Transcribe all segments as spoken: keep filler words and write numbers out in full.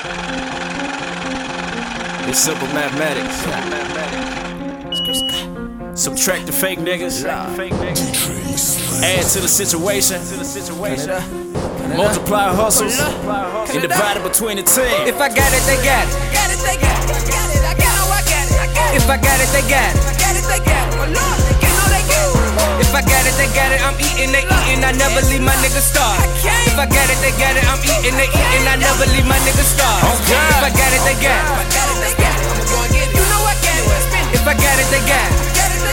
It's simple mathematics. Subtract the fake niggas. Add to the situation. Multiply hustles and divide it between the team. If I got it, they got it. If I got it, they got it. If I got it, they got it. I'm eating, they eating. I never leave my niggas starve. If I got it, they got it. I'm eating, they eating. I never leave my niggas starve. If I got it, they got it. If I got it, they got it.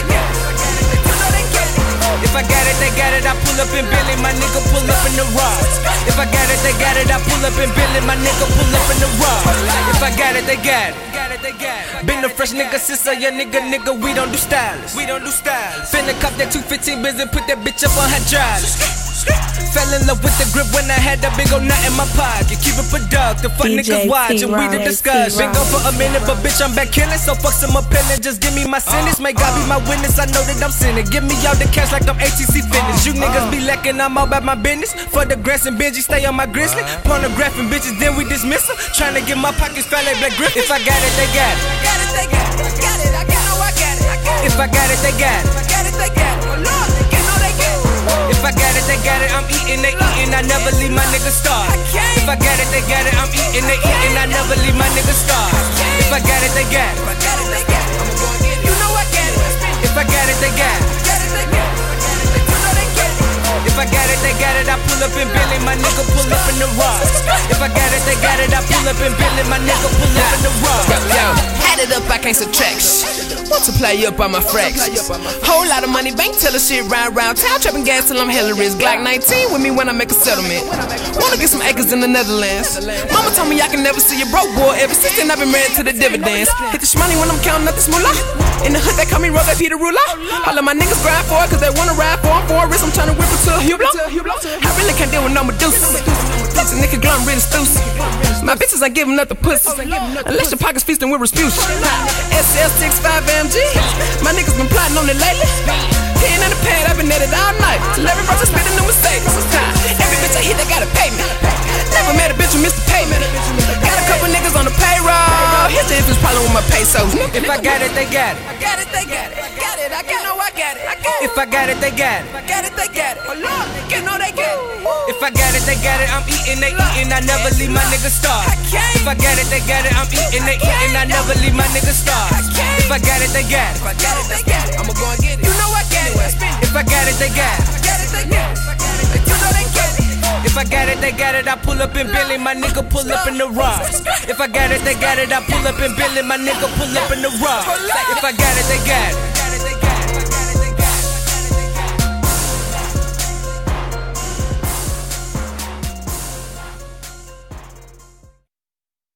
If I got it, they got it. I pull up in Billy, my nigga pull up in the rocks. If I got it, they got it. I pull up in Billy, my nigga pull up in the rocks. If I got it, they got it. Been a fresh nigga since a young nigga, nigga, we don't do stylish. We don't do stylish. Finna cop that two fifteen biz and put that bitch up on hydraulics. Fell in love with the grip when I had that big old nut in my pocket. Keep it productive, fuck niggas watching, we the discussion. Been gone for a minute, but bitch, I'm back killing. So fuck some opinion, just give me my sentence. May God be my witness, I know that I'm sinning. Give me all the cash like I'm A T C Fitness. You niggas be lacking, I'm all about my business. For the grass and Benji, stay on my grizzly. Pornographing bitches, then we dismiss them. Trying to get my pockets fat like Black Griffin. If I got it, they got it. If I got it, they got it. If I got it, they got it. I'm eating, they eating. I never leave my niggas starve. If I got it, they got it. I'm eating, they eating. I never leave my niggas starve. If I got it, they got it. If I got it, they got it. If I got it, they got it. I pull up in Billy, my nigga pull up in the rocks. If I got it, they got it. I pull up in Billy, my nigga pull up in the rocks. Yo, add it up, I can't subtract. Multiply up on my fractions. Whole lot of money, bank teller shit round round town, trapping gas till I'm hella rich. Glock nineteen with me when I make a settlement. Wanna get some acres in the Netherlands. Mama told me I can never see a broke boy. Ever since then I've been married to the dividends. Hit the shmoney when I'm counting up the moolah. In the hood they call me Rob Peter Ruler. All of my niggas grind for it cause they wanna ride for it. For a wrist I'm tryna whip it to a Hublot. I really can't deal with no Medusa. Bitch, a nigga glum really stoops. My bitches ain't giving up the pussy unless your pockets feasting with Rasputin. S L sixty-five A M G. My niggas been plotting on it lately. Pen in the pad, I've been at it all night. Till every verse I spit a new Mercedes. Every bitch I hit, they gotta pay me. Never met a bitch who missed the payment. Got a couple niggas on the payroll. Here's the infamous problem with my pesos. If I got it, they got it. I got it, they got it. I got it, I got it. I got it. If I got it, they got it. I got it, they got it. Oh Lord, you know they got it. If I got it, they got it. I'm eating, they eating. I never leave my niggas starve. If I got it, they got it. I'm eating, they eating. I never leave my niggas starve. If I got it, they got it. If I got it, they got it. I'ma go and get it. You know I got it. If I got it, they got it. I got it, they got it. You know they got it. If I got it, they got it. I pull up in Billy, my nigga pull up in the rocks. If I got it, they got it. I pull up in Billy, my nigga pull up in the rocks. If I got it, they got it.